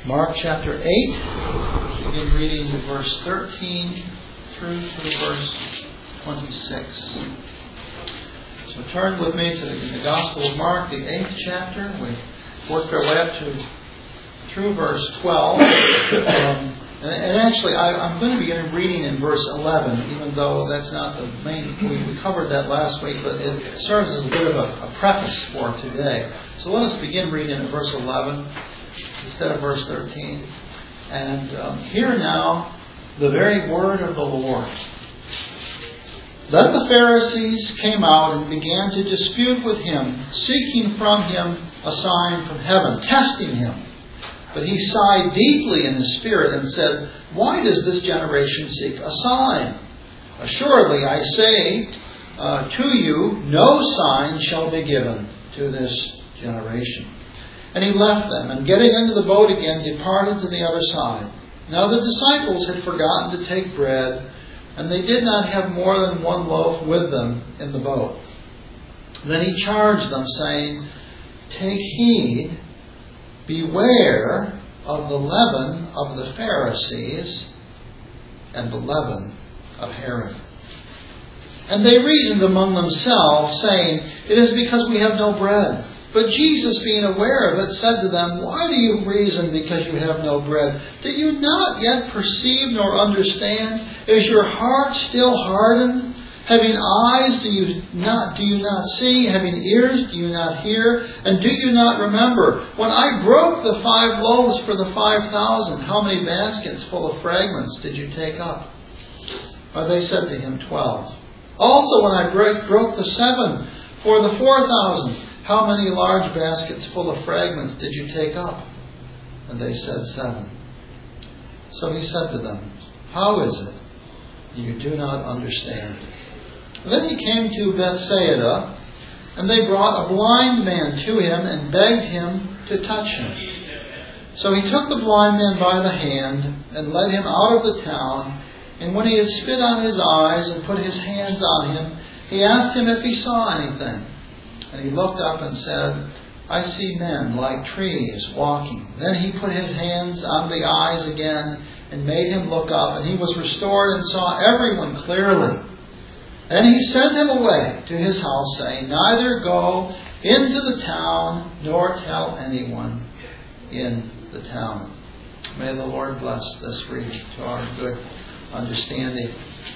Mark chapter 8, begin reading verse 13 through to verse 26. So turn with me to the Gospel of Mark, the 8th chapter. We worked our way up through verse 12. And actually, I'm going to begin reading in verse 11, even though that's not the main. We covered that last week, but it serves as a bit of a preface for today. So let us begin reading in verse 11 instead of verse 13. And hear now the very word of the Lord. Then the Pharisees came out and began to dispute with him, seeking from him a sign from heaven, testing him. But he sighed deeply in his spirit and said, "Why does this generation seek a sign? Assuredly, I say to you, no sign shall be given to this generation." And he left them, and getting into the boat again, departed to the other side. Now the disciples had forgotten to take bread, and they did not have more than one loaf with them in the boat. Then he charged them, saying, "Take heed, beware of the leaven of the Pharisees and the leaven of Herod." And they reasoned among themselves, saying, "It is because we have no bread." But Jesus, being aware of it, said to them, "Why do you reason because you have no bread? Do you not yet perceive nor understand? Is your heart still hardened? Having eyes, do you not see? Having ears, do you not hear? And do you not remember? When I broke the 5 loaves for the 5,000, how many baskets full of fragments did you take up?" They said to him, 12. "Also when I broke the 7 for the 4,000, how many large baskets full of fragments did you take up?" And they said, 7. So he said to them, "How is it you do not understand?" Then he came to Bethsaida, and they brought a blind man to him and begged him to touch him. So he took the blind man by the hand and led him out of the town. And when he had spit on his eyes and put his hands on him, he asked him if he saw anything. And he looked up and said, "I see men like trees walking." Then he put his hands on the eyes again and made him look up, and he was restored and saw everyone clearly. And he sent him away to his house, saying, "Neither go into the town, nor tell anyone in the town." May the Lord bless this reading to our good understanding.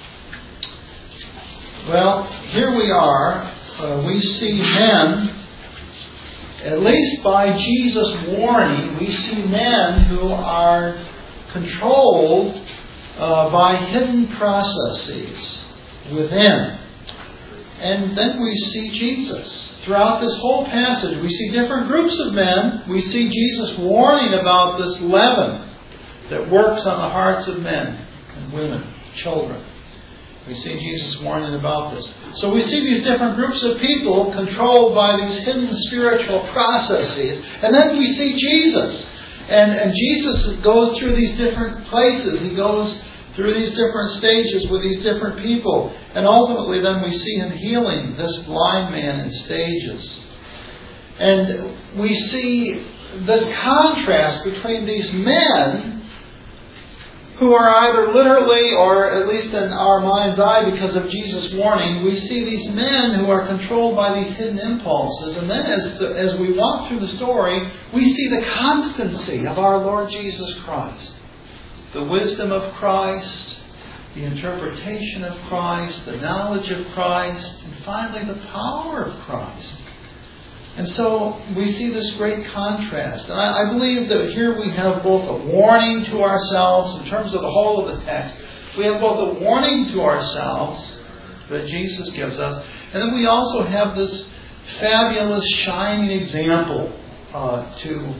Well, here we are. We see men, at least by Jesus' warning, we see men who are controlled by hidden processes within. And then we see Jesus. Throughout this whole passage, we see different groups of men. We see Jesus warning about this leaven that works on the hearts of men and women, children. We see Jesus warning about this. So we see these different groups of people controlled by these hidden spiritual processes. And then we see Jesus. And Jesus goes through these different places. He goes through these different stages with these different people. And ultimately then we see him healing this blind man in stages. And we see this contrast between these men who are either literally, or at least in our mind's eye because of Jesus' warning, we see these men who are controlled by these hidden impulses. And then as we walk through the story, we see the constancy of our Lord Jesus Christ. The wisdom of Christ, the interpretation of Christ, the knowledge of Christ, and finally the power of Christ. And so we see this great contrast. And I believe that here we have both a warning to ourselves in terms of the whole of the text. We have both a warning to ourselves that Jesus gives us, and then we also have this fabulous, shining example to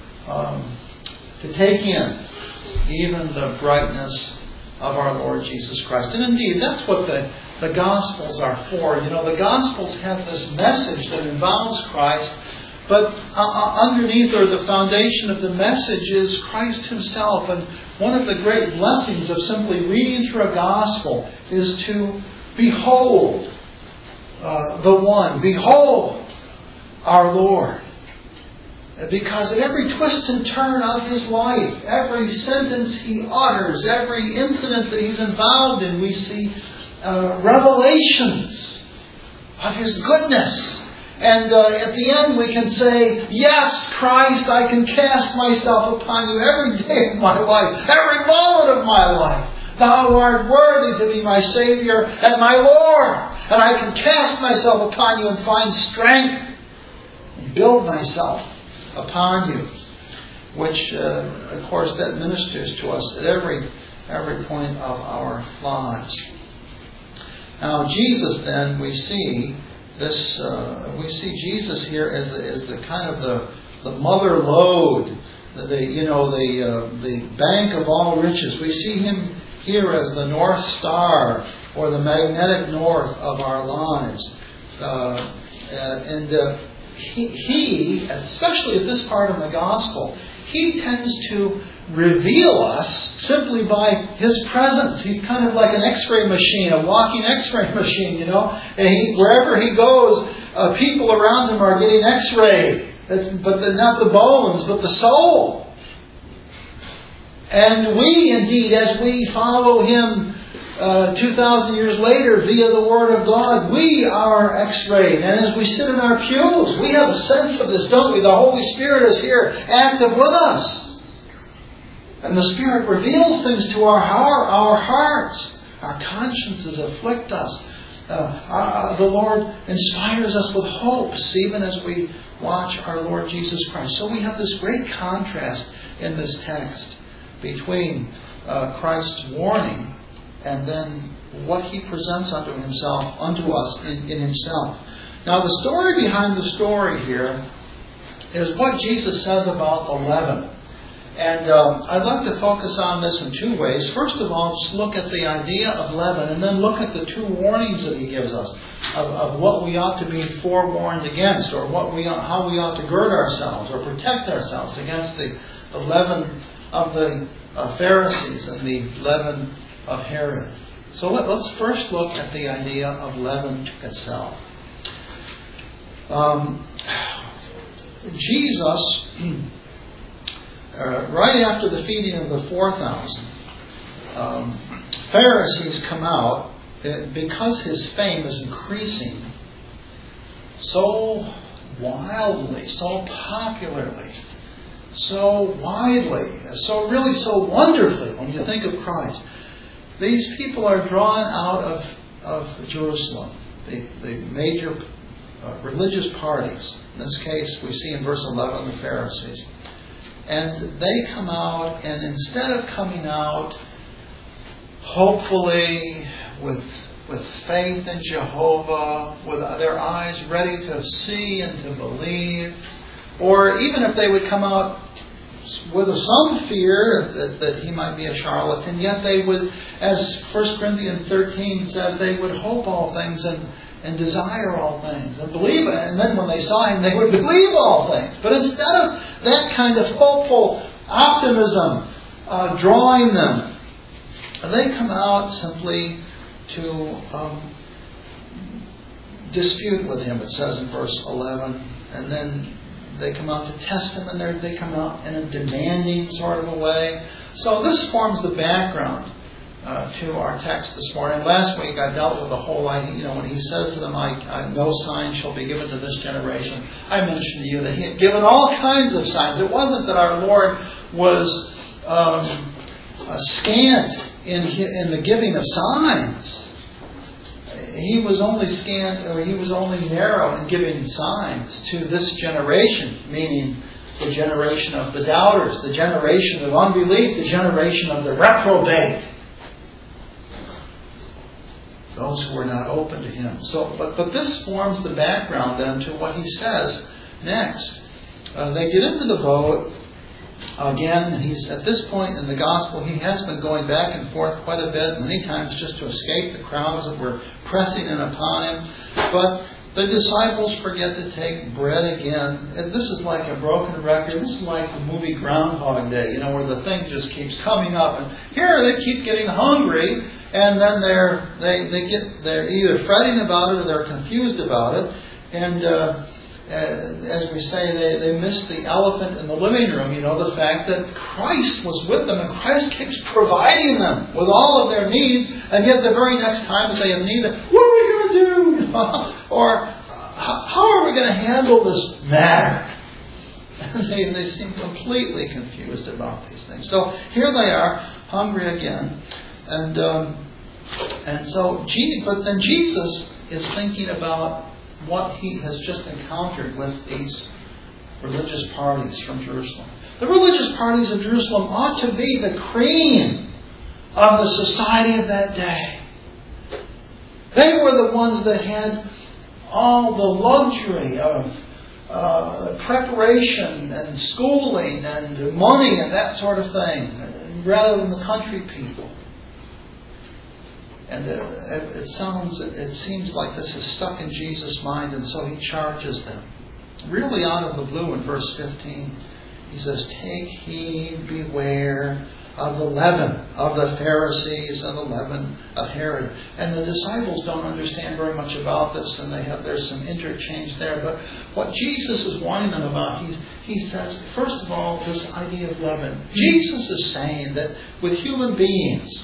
take in, even the brightness of our Lord Jesus Christ. And indeed, that's what the Gospels are for. You know, the Gospels have this message that involves Christ, but underneath, or the foundation of the message, is Christ himself. And one of the great blessings of simply reading through a Gospel is to behold the one. Behold our Lord. Because at every twist and turn of his life, every sentence he utters, every incident that he's involved in, we see revelations of his goodness. And at the end we can say, yes, Christ, I can cast myself upon you every day of my life, every moment of my life. Thou art worthy to be my Savior and my Lord. And I can cast myself upon you and find strength and build myself upon you. Which, of course, that ministers to us at every point of our lives. Now, Jesus, then, we see this. We see Jesus here as the kind of the mother lode, the bank of all riches. We see him here as the North Star or the magnetic north of our lives. He, especially at this part of the gospel, he tends to reveal us simply by his presence. He's kind of like an X-ray machine, a walking X-ray machine, And wherever he goes, people around him are getting X-rayed. But not the bones, but the soul. And we, indeed, as we follow him 2,000 years later via the Word of God, we are X-rayed. And as we sit in our pews, we have a sense of this, don't we? The Holy Spirit is here, active with us. And the Spirit reveals things to our hearts. Our consciences afflict us. The Lord inspires us with hopes, even as we watch our Lord Jesus Christ. So we have this great contrast in this text between Christ's warning and then what he presents unto us in himself. Now, the story behind the story here is what Jesus says about the leaven. And I'd like to focus on this in two ways. First of all, just look at the idea of leaven, and then look at the two warnings that he gives us of what we ought to be forewarned against, or how we ought to gird ourselves or protect ourselves against the leaven of the Pharisees and the leaven of Herod. So let's first look at the idea of leaven itself. Jesus, right after the feeding of the 4,000, Pharisees come out because his fame is increasing so wildly, so popularly, so widely, so wonderfully when you think of Christ. These people are drawn out of Jerusalem, the major religious parties. In this case, we see in verse 11 the Pharisees. And they come out, and instead of coming out hopefully with faith in Jehovah, with their eyes ready to see and to believe, or even if they would come out with some fear that he might be a charlatan, yet they would, as 1 Corinthians 13 says, they would hope all things and desire all things and believe it. And then when they saw him, they would believe all things. But instead of that kind of hopeful optimism drawing them, they come out simply to dispute with him, it says in verse 11. And then they come out to test him, and they come out in a demanding sort of a way. So this forms the background to our text this morning. Last week I dealt with the whole idea, when he says to them, no sign shall be given to this generation. I mentioned to you that he had given all kinds of signs. It wasn't that our Lord was scant in the giving of signs. He was only he was only narrow in giving signs to this generation, meaning the generation of the doubters, the generation of unbelief, the generation of the reprobate. Those who were not open to him. So, but this forms the background then to what he says next. They get into the boat. Again, he's at this point in the gospel, he has been going back and forth quite a bit, many times just to escape the crowds that were pressing in upon him. But the disciples forget to take bread again. And this is like a broken record. This is like the movie Groundhog Day, where the thing just keeps coming up. And here they keep getting hungry, and then they're either fretting about it or they're confused about it. And as we say, they missed the elephant in the living room. The fact that Christ was with them and Christ keeps providing them with all of their needs, and yet the very next time that they have need, what are we going to do? Or how are we going to handle this matter? They seem completely confused about these things. So here they are, hungry again, and so, but then Jesus is thinking about what he has just encountered with these religious parties from Jerusalem. The religious parties of Jerusalem ought to be the cream of the society of that day. They were the ones that had all the luxury of preparation and schooling and money and that sort of thing, rather than the country people. And it seems like this is stuck in Jesus' mind, and so he charges them. Really out of the blue in verse 15, he says, "Take heed, beware of the leaven of the Pharisees and the leaven of Herod." And the disciples don't understand very much about this, and there's some interchange there. But what Jesus is warning them about, he says, first of all, this idea of leaven. Jesus is saying that with human beings,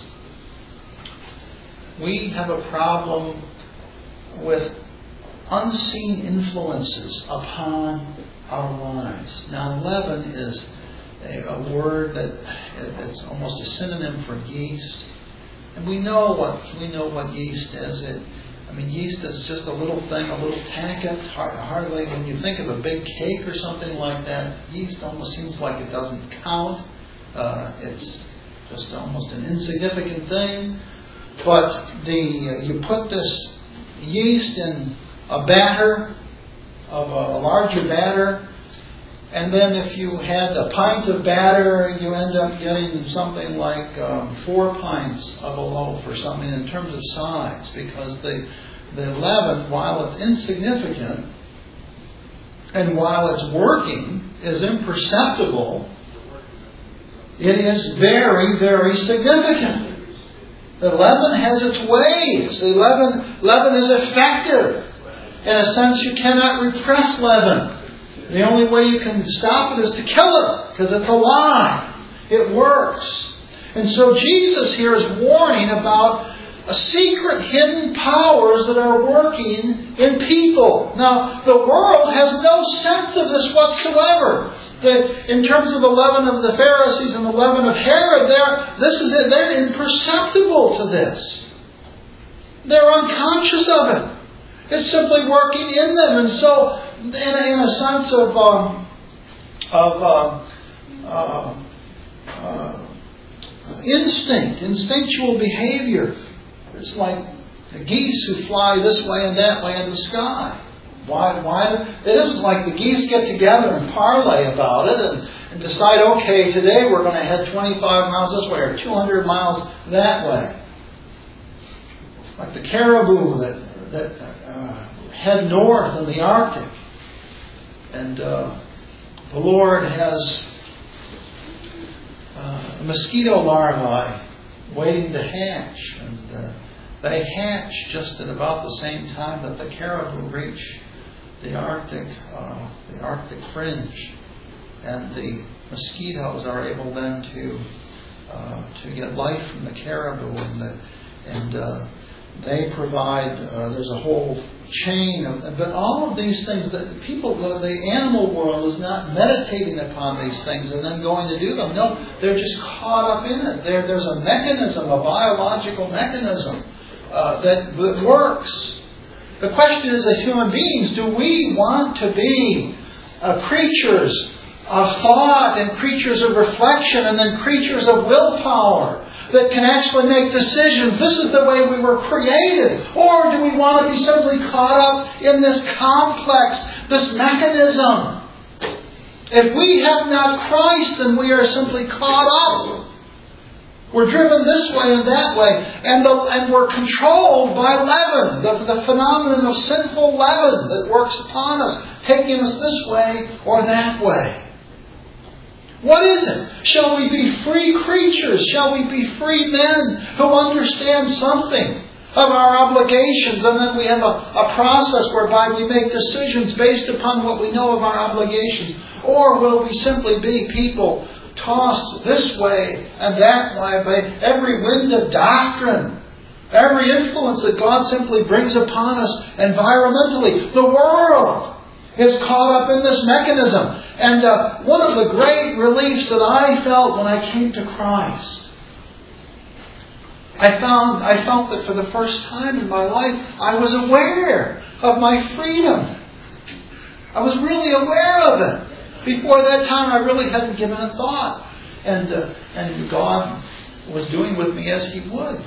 we have a problem with unseen influences upon our lives. Now, leaven is a word that it's almost a synonym for yeast, and we know what yeast is. Yeast is just a little thing, a little packet. Hardly, when you think of a big cake or something like that, yeast almost seems like it doesn't count. It's just almost an insignificant thing. But you put this yeast in a batter, of a larger batter, and then if you had a pint of batter, you end up getting something like 4 pints of a loaf or something in terms of size, because the leaven, while it's insignificant and while it's working, is imperceptible, it is very, very significant. The leaven has its ways. The leaven is effective. In a sense, you cannot repress leaven. The only way you can stop it is to kill it, because it's alive. It works. And so Jesus here is warning about secret hidden powers that are working in people. Now, the world has no sense of this whatsoever. In terms of the leaven of the Pharisees and the leaven of Herod, they're imperceptible to this. They're unconscious of it. It's simply working in them. And so, in a sense of instinctual behavior, it's like the geese who fly this way and that way in the sky. Why? It isn't like the geese get together and parlay about it and decide, okay, today we're going to head 25 miles this way or 200 miles that way. Like the caribou that head north in the Arctic. And the Lord has mosquito larvae waiting to hatch. And they hatch just at about the same time that the caribou reach the Arctic fringe, and the mosquitoes are able then to get life from the caribou, and they provide. There's a whole chain but all of these things that the animal world is not meditating upon these things and then going to do them. No, they're just caught up in it. There's a mechanism, a biological mechanism that works. The question is, as human beings, do we want to be creatures of thought and creatures of reflection and then creatures of willpower that can actually make decisions? This is the way we were created. Or do we want to be simply caught up in this complex, this mechanism? If we have not Christ, then we are simply caught up. We're driven this way and that way, and we're controlled by leaven, the phenomenon of sinful leaven that works upon us, taking us this way or that way. What is it? Shall we be free creatures? Shall we be free men who understand something of our obligations, and then we have a process whereby we make decisions based upon what we know of our obligations? Or will we simply be people tossed this way and that way by every wind of doctrine, every influence that God simply brings upon us environmentally? The world is caught up in this mechanism. And one of the great reliefs that I felt when I came to Christ, I felt that for the first time in my life, I was aware of my freedom. I was really aware of it. Before that time, I really hadn't given a thought. And God was doing with me as He would.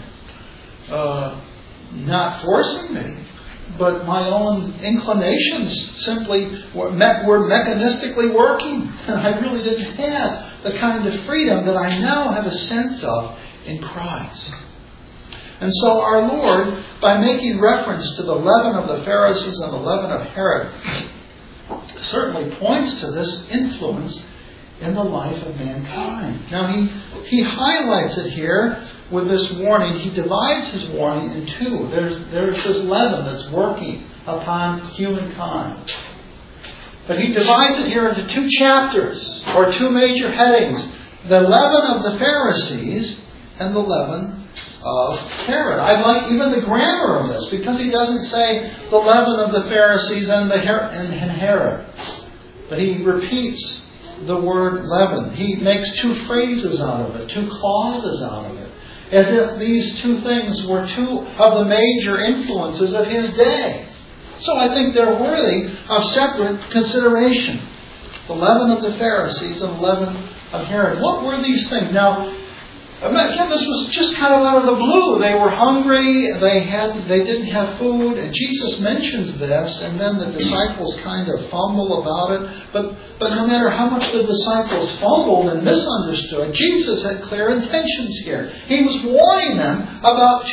Not forcing me, but my own inclinations simply were mechanistically working. And I really didn't have the kind of freedom that I now have a sense of in Christ. And so our Lord, by making reference to the leaven of the Pharisees and the leaven of Herod, certainly points to this influence in the life of mankind. Now he highlights it here with this warning. He divides his warning in two. There's this leaven that's working upon humankind. But he divides it here into two chapters, or two major headings. The leaven of the Pharisees and the leaven of Herod. I like even the grammar of this, because he doesn't say the leaven of the Pharisees and Herod. But he repeats the word leaven. He makes two phrases out of it, two clauses out of it, as if these two things were two of the major influences of his day. So I think they're worthy of separate consideration. The leaven of the Pharisees and the leaven of Herod. What were these things? Now, again, this was just kind of out of the blue. They were hungry. They didn't have food. And Jesus mentions this, and then the disciples kind of fumble about it. But no matter how much the disciples fumbled and misunderstood, Jesus had clear intentions here. He was warning them about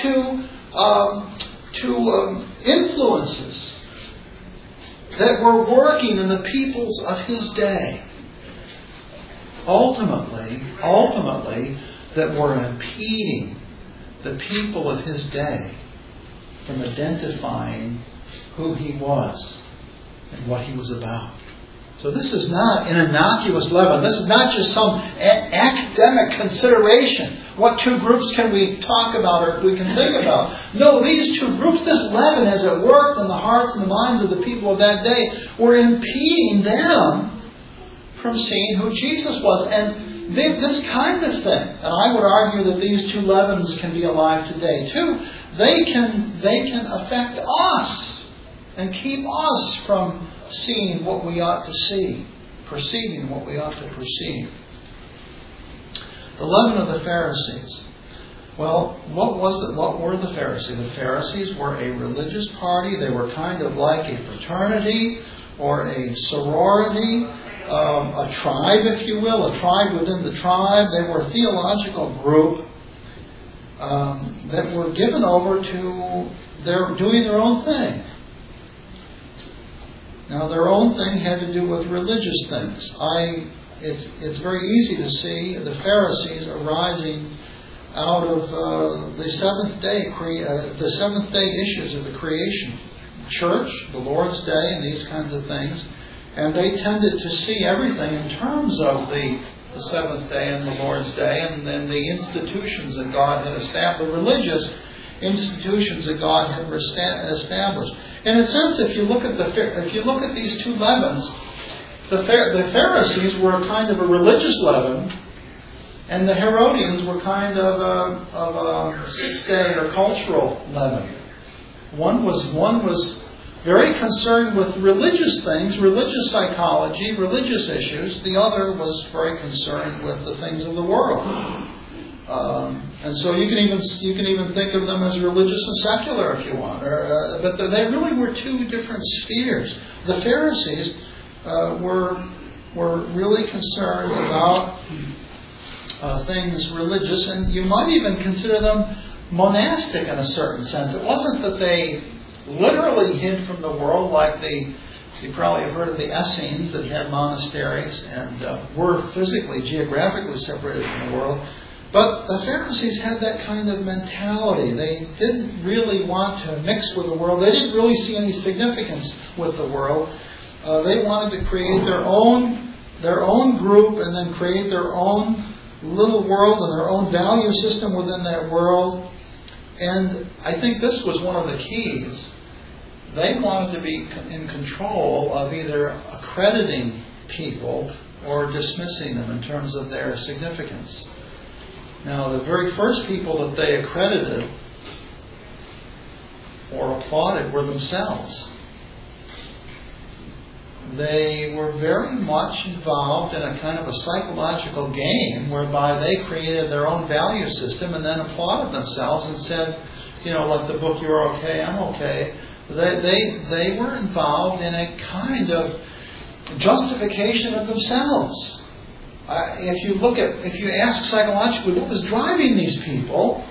two influences that were working in the peoples of his day. Ultimately, that were impeding the people of his day from identifying who he was and what he was about. So this is not an innocuous leaven. This is not just some academic consideration. What two groups can we talk about or we can think about? No, these two groups, this leaven as it worked in the hearts and the minds of the people of that day, were impeding them from seeing who Jesus was. And this kind of thing, and I would argue that these two leavens can be alive today too, they can affect us and keep us from seeing what we ought to see, perceiving what we ought to perceive. The leaven of the Pharisees. Well, what was it? What were the Pharisees? The Pharisees were a religious party. They were kind of like a fraternity or a sorority. A tribe, if you will, a tribe within the tribe. They were a theological group that were given over to doing their own thing. Now, their own thing had to do with religious things. It's very easy to see the Pharisees arising out of the seventh day issues of the creation, church, the Lord's Day, and these kinds of things. And they tended to see everything in terms of the seventh day and the Lord's Day, and then the institutions that God had established, the religious institutions that God had established. In a sense, if you look at these two leavens, the Pharisees were kind of a religious leaven, and the Herodians were kind of a sixth-day or cultural leaven. One was very concerned with religious things, religious psychology, religious issues. The other was very concerned with the things of the world. And so you can even think of them as religious and secular if you want. But they really were two different spheres. The Pharisees were really concerned about things religious, and you might even consider them monastic in a certain sense. It wasn't that they literally hid from the world like you probably have heard of the Essenes that had monasteries and were physically, geographically separated from the world. But the Pharisees had that kind of mentality. They didn't really want to mix with the world. They didn't really see any significance with the world. They wanted to create their own group and then create their own little world and their own value system within that world. And I think this was one of the keys. They wanted to be in control of either accrediting people or dismissing them in terms of their significance. Now, the very first people that they accredited or applauded were themselves. They were very much involved in a kind of a psychological game whereby they created their own value system and then applauded themselves and said, like the book, "You're okay, I'm okay." They were involved in a kind of justification of themselves. If you ask psychologically what was driving these people,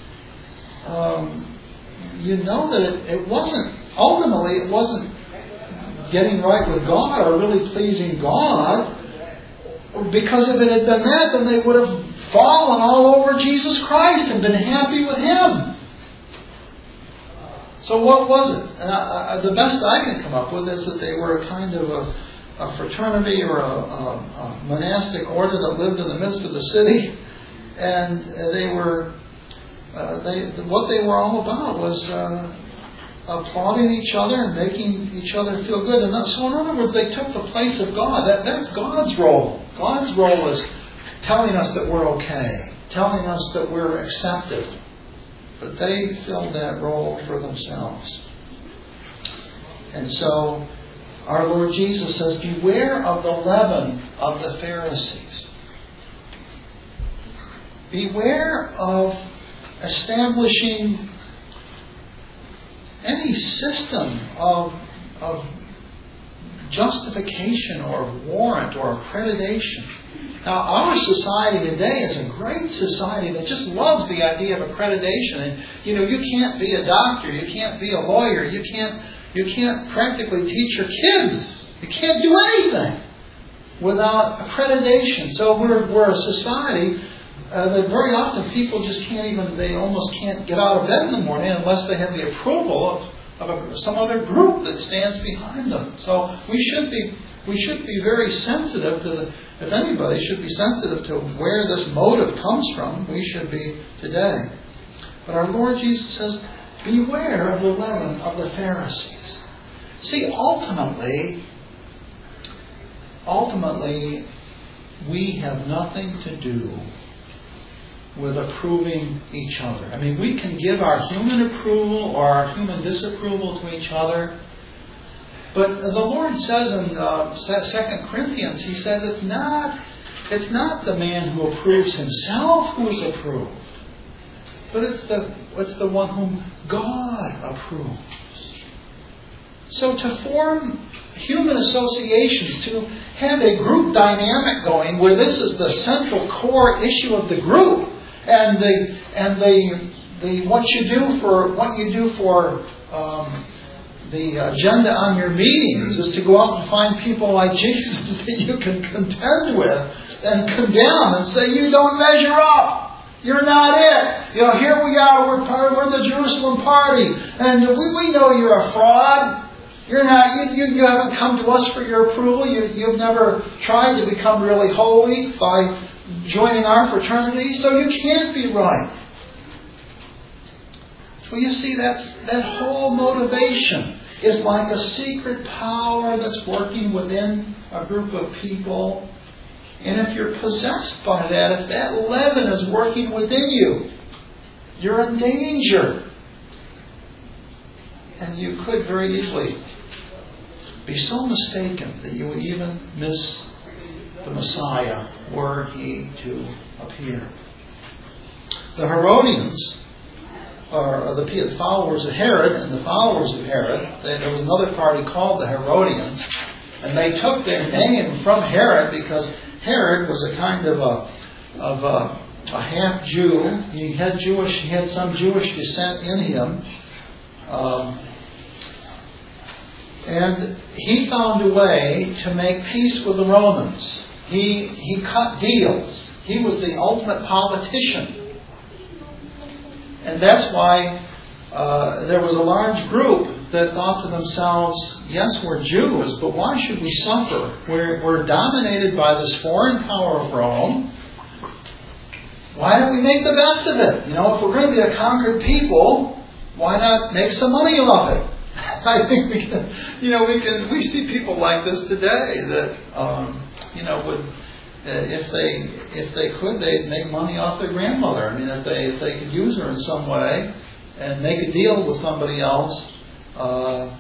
you know that it wasn't getting right with God or really pleasing God. Because if it had been that, then they would have fallen all over Jesus Christ and been happy with Him. So what was it? And the best I can come up with is that they were a kind of a fraternity or a monastic order that lived in the midst of the city, and what they were all about was applauding each other and making each other feel good. And so, in other words, they took the place of God. That's God's role. God's role is telling us that we're okay, telling us that we're accepted. But they filled that role for themselves. And so our Lord Jesus says, beware of the leaven of the Pharisees. Beware of establishing any system of justification or warrant or accreditation. Now, our society today is a great society that just loves the idea of accreditation. And, you can't be a doctor, you can't be a lawyer, you can't practically teach your kids. You can't do anything without accreditation. So we're a society that very often people just they almost can't get out of bed in the morning unless they have the approval of some other group that stands behind them. So we should be very sensitive to if anybody should be sensitive to where this motive comes from, we should be today. But our Lord Jesus says, beware of the leaven of the Pharisees. See, ultimately, we have nothing to do with approving each other. I mean, we can give our human approval or our human disapproval to each other. But the Lord says in 2 Corinthians, He says it's not the man who approves himself who is approved, but it's the one whom God approves. So to form human associations, to have a group dynamic going where this is the central core issue of the group, and what you do for the agenda on your meetings is to go out and find people like Jesus that you can contend with and condemn and say, you don't measure up. You're not it. Here we are. We're the Jerusalem party. And we know you're a fraud. You're not. You haven't come to us for your approval. You've never tried to become really holy by joining our fraternity. So you can't be right. Well, you see, that whole motivation is like a secret power that's working within a group of people. And if you're possessed by that, if that leaven is working within you, you're in danger. And you could very easily be so mistaken that you would even miss the Messiah were He to appear. The Herodians, or the followers of Herod, and the followers of Herod, there was another party called the Herodians, and they took their name from Herod because Herod was a kind of a half Jew. He had some Jewish descent in him, and he found a way to make peace with the Romans. He cut deals. He was the ultimate politician. And that's why there was a large group that thought to themselves, yes, we're Jews, but why should we suffer? We're dominated by this foreign power of Rome. Why don't we make the best of it? If we're going to be a conquered people, why not make some money off it? I think we see people like this today that, would, if they could, they'd make money off their grandmother. I mean, if they could use her in some way and make a deal with somebody else. I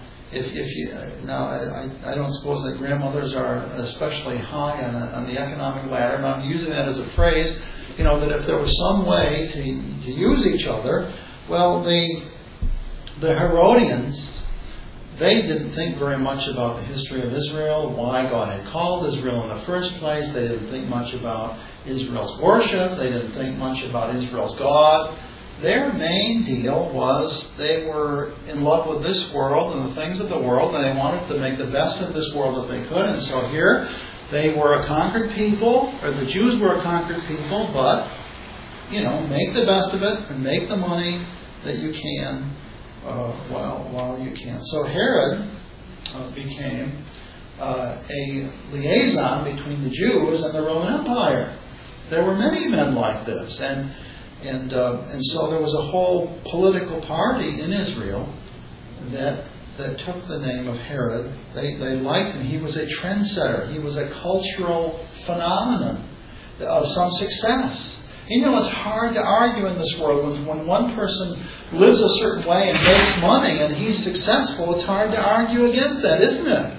don't suppose that grandmothers are especially high on the economic ladder, but I'm using that as a phrase. That if there was some way to use each other, well, the Herodians, they didn't think very much about the history of Israel, why God had called Israel in the first place. They didn't think much about Israel's worship. They didn't think much about Israel's God. Their main deal was they were in love with this world and the things of the world, and they wanted to make the best of this world that they could. And so here, they were a conquered people, or the Jews were a conquered people, but, make the best of it and make the money that you can while you can. So Herod became a liaison between the Jews and the Roman Empire. There were many men like this, and so there was a whole political party in Israel that took the name of Herod. They liked him. He was a trendsetter. He was a cultural phenomenon of some success. It's hard to argue in this world. When one person lives a certain way and makes money and he's successful, it's hard to argue against that, isn't it?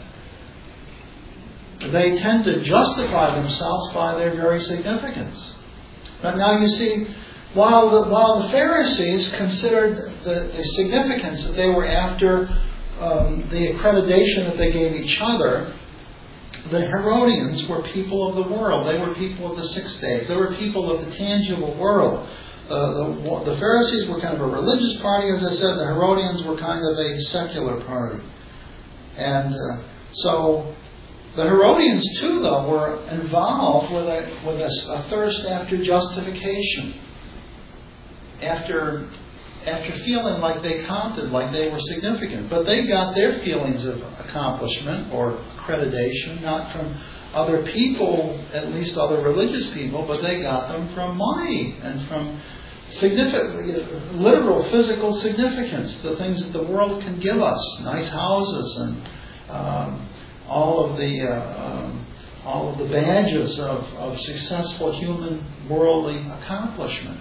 They tend to justify themselves by their very significance. But now you see, while the Pharisees considered the significance that they were after the accreditation that they gave each other, the Herodians were people of the world. They were people of the 6 days. They were people of the tangible world. The Pharisees were kind of a religious party, as I said. The Herodians were kind of a secular party. And so the Herodians, too, though, were involved with a thirst after justification. After feeling like they counted, like they were significant. But they got their feelings of accomplishment or accreditation not from other people, at least other religious people, but they got them from money and from literal physical significance, the things that the world can give us, nice houses and all of the badges of successful human worldly accomplishment.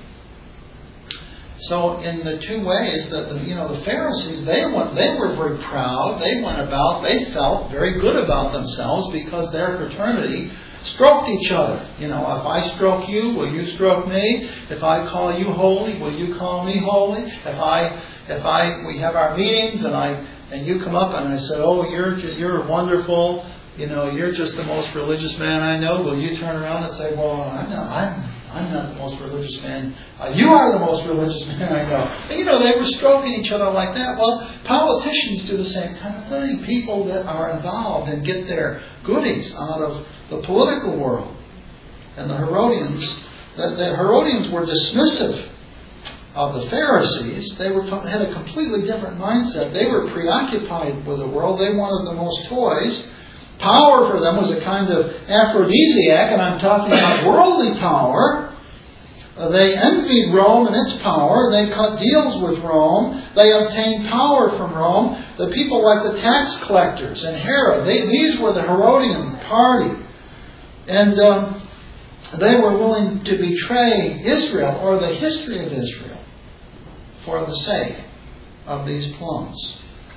So in the two ways that the Pharisees, they were very proud. They they felt very good about themselves because their fraternity stroked each other. If I stroke you, will you stroke me? If I call you holy, will you call me holy? If we have our meetings and you come up and I said, oh, you're wonderful. You're just the most religious man I know. Will you turn around and say, well, I'm not the most religious man. You are the most religious man I know. And, they were stroking each other like that. Well, politicians do the same kind of thing. People that are involved and get their goodies out of the political world. And the Herodians were dismissive of the Pharisees. They had a completely different mindset. They were preoccupied with the world. They wanted the most toys. Power for them was a kind of aphrodisiac, and I'm talking about worldly power. They envied Rome and its power. They cut deals with Rome. They obtained power from Rome. The people like the tax collectors and Herod, these were the Herodian party. And they were willing to betray Israel or the history of Israel for the sake of these plums.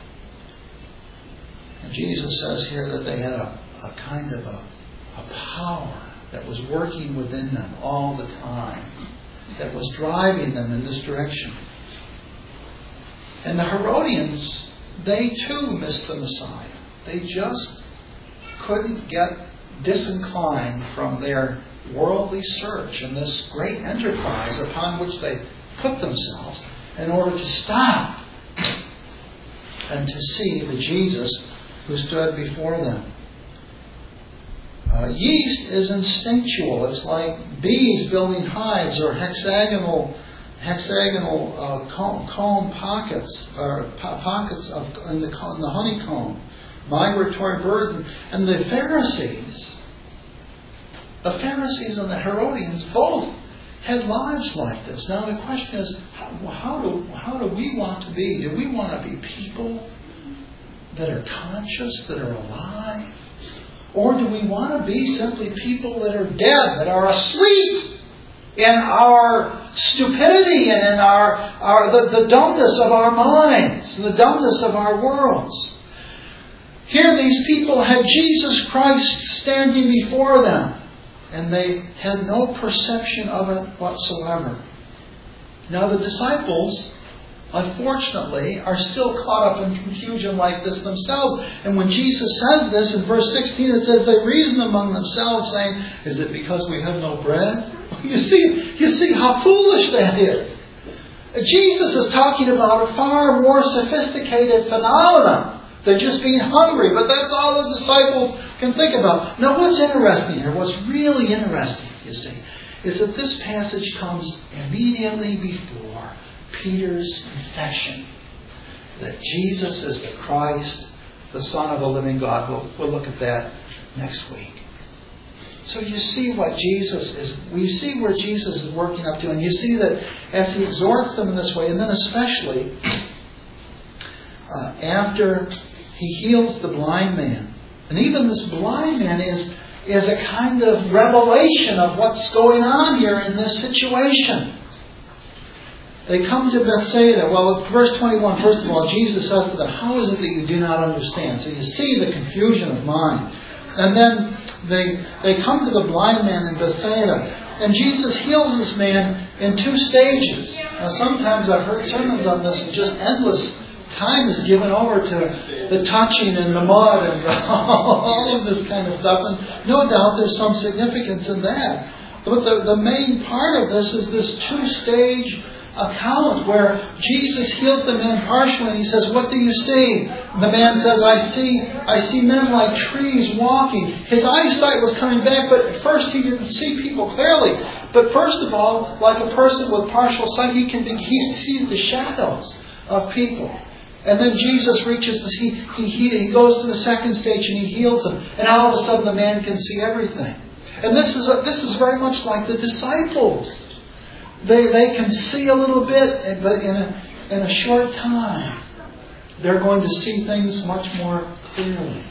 And Jesus says here that they had a kind of a power that was working within them all the time, that was driving them in this direction. And the Herodians, they too missed the Messiah. They just couldn't get disinclined from their worldly search and this great enterprise upon which they put themselves in order to stop and to see the Jesus who stood before them. Yeast is instinctual. It's like bees building hives or hexagonal comb pockets, or pockets in the honeycomb. Migratory birds. And the Pharisees and the Herodians both had lives like this. Now the question is, how do we want to be? Do we want to be people that are conscious, that are alive? Or do we want to be simply people that are dead, that are asleep in our stupidity and in the dumbness of our minds, the dumbness of our worlds? Here these people had Jesus Christ standing before them, and they had no perception of it whatsoever. Now the disciples, unfortunately, are still caught up in confusion like this themselves. And when Jesus says this, in verse 16 it says, they reason among themselves, saying, is it because we have no bread? You see how foolish that is. Jesus is talking about a far more sophisticated phenomenon than just being hungry. But that's all the disciples can think about. Now what's interesting here, what's really interesting, you see, is that this passage comes immediately before Peter's confession that Jesus is the Christ, the Son of the living God. We'll look at that next week. So you see what we see where Jesus is working up to, and you see that as he exhorts them in this way, and then especially after he heals the blind man. And even this blind man is a kind of revelation of what's going on here in this situation. They come to Bethsaida. Well, verse 21, first of all, Jesus says to them, how is it that you do not understand? So you see the confusion of mind. And then they come to the blind man in Bethsaida. And Jesus heals this man in two stages. Now, sometimes I've heard sermons on this, and just endless time is given over to the touching and the mud and all of this kind of stuff. And no doubt there's some significance in that. But the main part of this is this two-stage account where Jesus heals the man partially, and he says, what do you see? And the man says, I see men like trees walking. His eyesight was coming back, but at first he didn't see people clearly. But first of all, like a person with partial sight, he sees the shadows of people. And then Jesus reaches this, he goes to the second stage and he heals him. And all of a sudden the man can see everything. And this is very much like the disciples. They can see a little bit, but in a short time, they're going to see things much more clearly.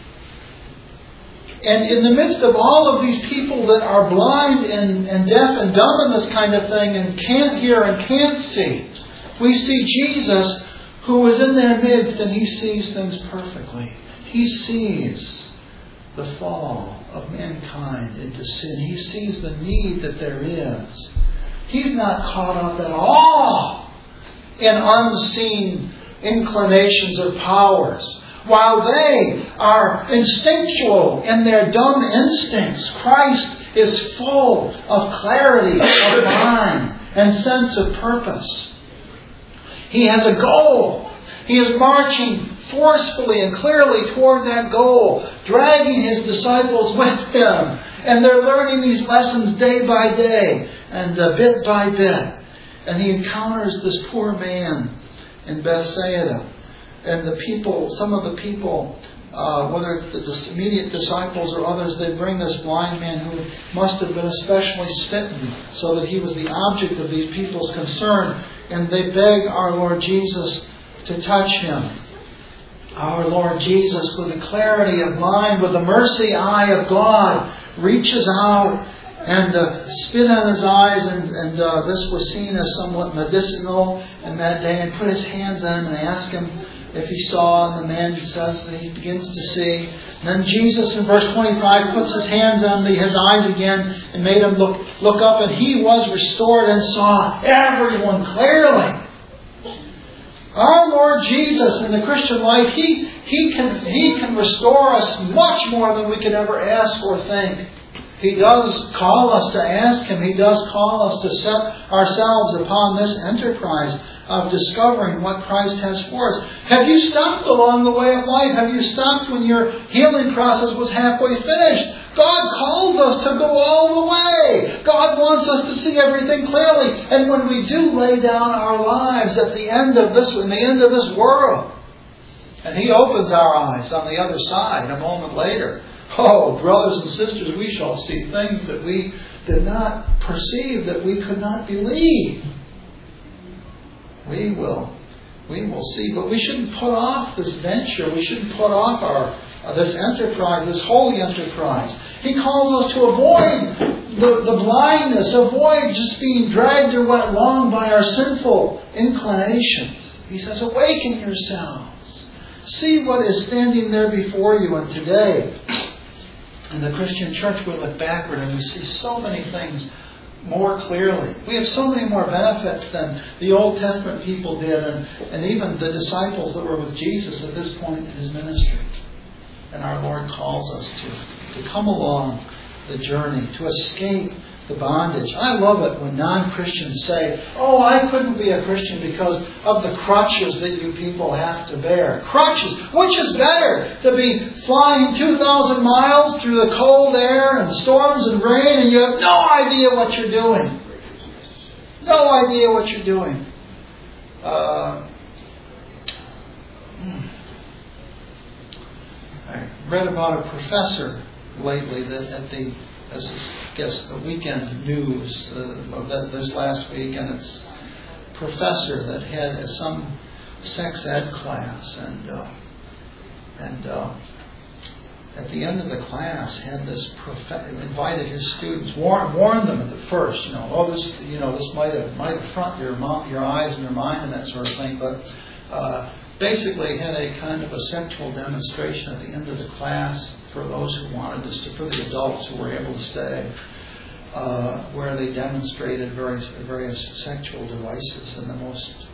And in the midst of all of these people that are blind and deaf and dumb in this kind of thing and can't hear and can't see, we see Jesus who is in their midst, and he sees things perfectly. He sees the fall of mankind into sin. He sees the need that there is. He's not caught up at all in unseen inclinations or powers. While they are instinctual in their dumb instincts, Christ is full of clarity of mind and sense of purpose. He has a goal. He is marching forcefully and clearly toward that goal, dragging his disciples with him. And they're learning these lessons day by day and bit by bit. And he encounters this poor man in Bethsaida. And the people, some of the people, whether it's the immediate disciples or others, they bring this blind man who must have been especially smitten, so that he was the object of these people's concern. And they beg our Lord Jesus to touch him. Our Lord Jesus, with the clarity of mind, with the mercy eye of God, reaches out and spit on his eyes, and this was seen as somewhat medicinal in that day, and put his hands on him and asked him if he saw, and the man says that he begins to see. And then Jesus in verse 25 puts his hands on his eyes again and made him look up, and he was restored and saw everyone clearly. Our Lord Jesus in the Christian life, He can restore us much more than we could ever ask or think. He does call us to ask Him. He does call us to set ourselves upon this enterprise of discovering what Christ has for us. Have you stopped along the way of life? Have you stopped when your healing process was halfway finished? God calls us to go all the way. God wants us to see everything clearly. And when we do lay down our lives at the end of this world, and He opens our eyes on the other side a moment later, oh, brothers and sisters, we shall see things that we did not perceive, that we could not believe. We will see, but we shouldn't put off this venture. We shouldn't put off this enterprise, this holy enterprise. He calls us to avoid the blindness, avoid just being dragged along by our sinful inclinations. He says, awaken yourselves. See what is standing there before you. And today, in the Christian church, we look backward and we see so many things more clearly. We have so many more benefits than the Old Testament people did, and even the disciples that were with Jesus at this point in His ministry. And our Lord calls us to come along the journey, to escape the bondage. I love it when non-Christians say, oh, I couldn't be a Christian because of the crutches that you people have to bear. Crutches. Which is better? To be flying 2,000 miles through the cold air and storms and rain and you have no idea what you're doing. No idea what you're doing. I read about a professor lately that at the weekend news of this last week, and it's a professor that had some sex ed class, and at the end of the class had this invited his students, warned them at the first, this might affront your eyes and your mind and that sort of thing, but basically had a kind of a sexual demonstration at the end of the class for those who wanted for the adults who were able to stay, where they demonstrated various sexual devices in the most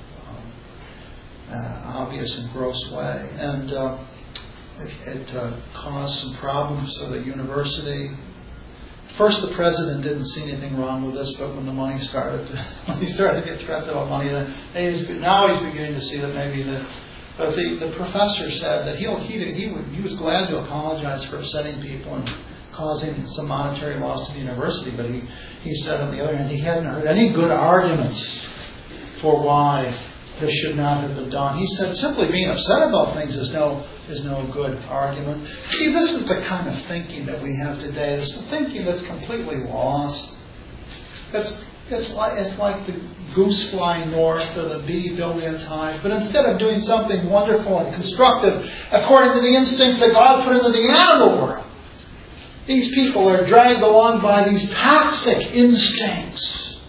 obvious and gross way. And it caused some problems for the university. First, the president didn't see anything wrong with this, but when the money started to get threats about money, now he's beginning to see that maybe But the professor said that he was glad to apologize for upsetting people and causing some monetary loss to the university, but he said on the other hand he hadn't heard any good arguments for why this should not have been done. He said simply being upset about things is no good argument. See, this is the kind of thinking that we have today. It's the thinking that's completely lost. It's like the goose flying north or the bee building its hive. But instead of doing something wonderful and constructive according to the instincts that God put into the animal world, these people are dragged along by these toxic instincts.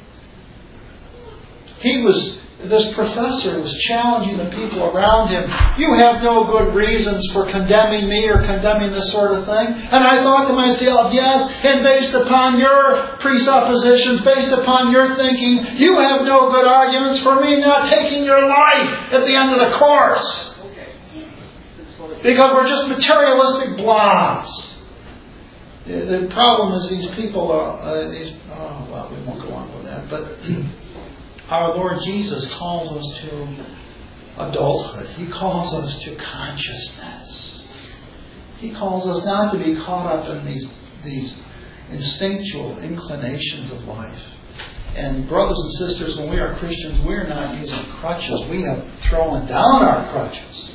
This professor was challenging the people around him. You have no good reasons for condemning me or condemning this sort of thing. And I thought to myself, yes, and based upon your presuppositions, based upon your thinking, you have no good arguments for me not taking your life at the end of the course. Because we're just materialistic blobs. The problem is these people are... we won't go on with that, but... Our Lord Jesus calls us to adulthood. He calls us to consciousness. He calls us not to be caught up in these instinctual inclinations of life. And brothers and sisters, when we are Christians, we're not using crutches. We have thrown down our crutches.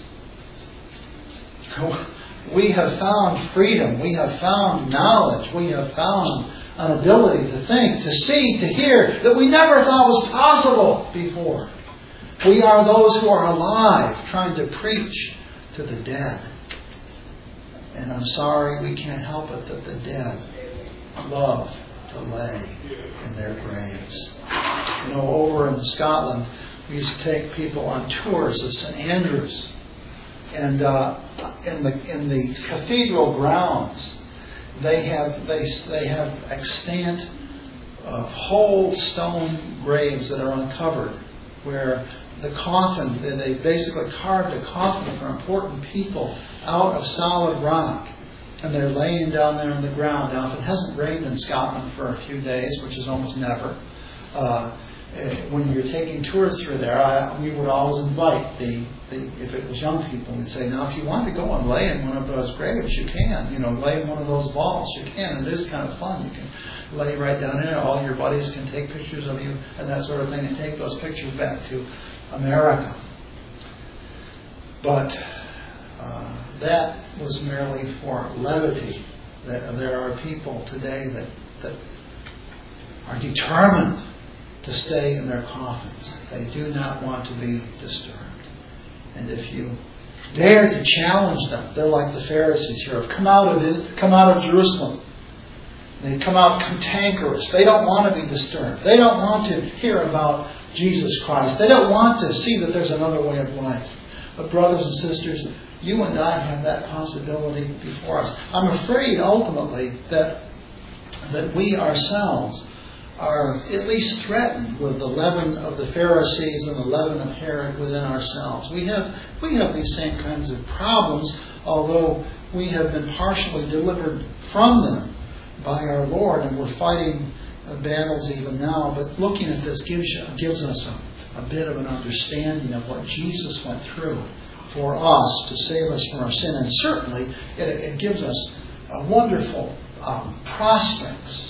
We have found freedom. We have found knowledge. We have found an ability to think, to see, to hear that we never thought was possible before. We are those who are alive, trying to preach to the dead. And I'm sorry, we can't help it that the dead love to lay in their graves. Over in Scotland, we used to take people on tours of St. Andrews. And in the cathedral grounds, they have extant whole stone graves that are uncovered, where the coffin, they basically carved a coffin for important people out of solid rock, and they're laying down there on the ground. Now, if it hasn't rained in Scotland for a few days, which is almost never, when you're taking tours through there, we would always invite if it was young people, we'd say, now if you want to go and lay in one of those graves, you can. Lay in one of those vaults, you can. It is kind of fun. You can lay right down in it. All your buddies can take pictures of you and that sort of thing, and take those pictures back to America. But that was merely for levity. There are people today that are determined to stay in their coffins. They do not want to be disturbed. And if you dare to challenge them, they're like the Pharisees here. Have come out of Jerusalem. They come out cantankerous. They don't want to be disturbed. They don't want to hear about Jesus Christ. They don't want to see that there's another way of life. But brothers and sisters, you and I have that possibility before us. I'm afraid ultimately that we ourselves are at least threatened with the leaven of the Pharisees and the leaven of Herod within ourselves. We have these same kinds of problems, although we have been partially delivered from them by our Lord, and we're fighting battles even now. But looking at this gives us a bit of an understanding of what Jesus went through for us to save us from our sin. And certainly it gives us a wonderful prospects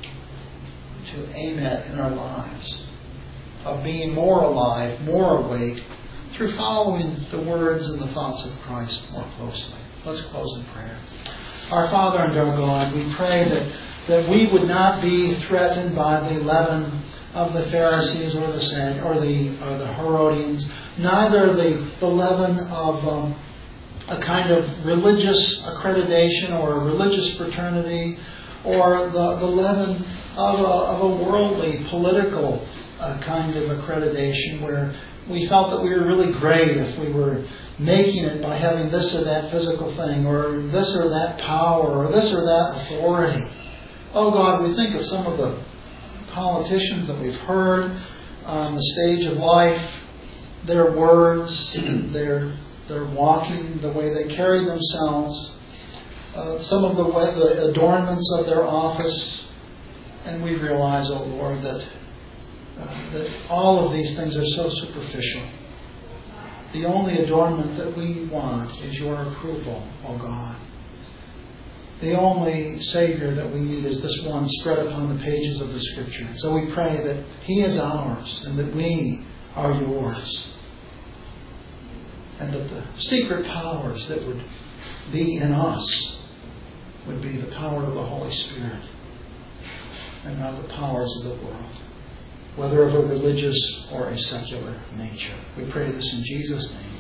to aim at in our lives, of being more alive, more awake, through following the words and the thoughts of Christ more closely. Let's close in prayer. Our Father and our God, we pray that we would not be threatened by the leaven of the Pharisees or the Herodians, neither the leaven of a kind of religious accreditation or a religious fraternity, or the leaven of a worldly, political kind of accreditation where we felt that we were really great if we were making it by having this or that physical thing, or this or that power, or this or that authority. Oh God, we think of some of the politicians that we've heard on the stage of life, their words, their walking, the way they carry themselves, some of the adornments of their office, and we realize, oh Lord, that all of these things are so superficial. The only adornment that we want is your approval, oh God. The only Savior that we need is this one spread upon the pages of the Scripture. So we pray that He is ours and that we are yours. And that the secret powers that would be in us would be the power of the Holy Spirit and not the powers of the world, whether of a religious or a secular nature. We pray this in Jesus' name.